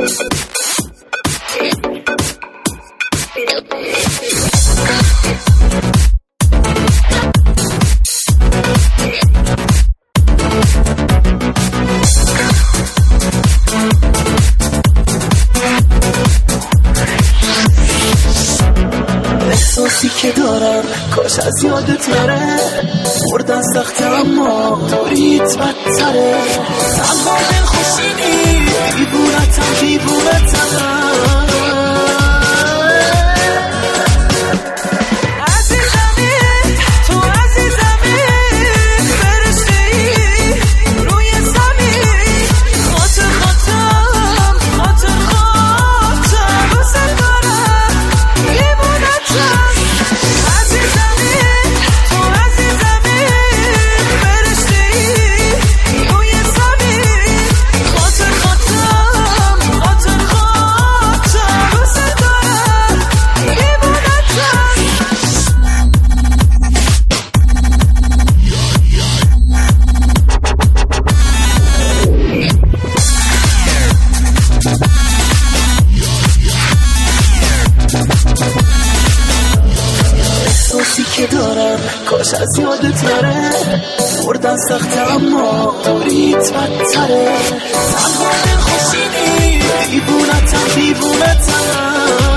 احساسی که دارم کاش از یادت نره، بردن سخته اما دوریت بدتره. تنها دل خوشینی دیوونتم دیوونتم. احساسی که دارم کاش از یادت نره، بردن سخته اما دوریت بدتره. تنها دل خوشینی دیوونتم دیوونتم.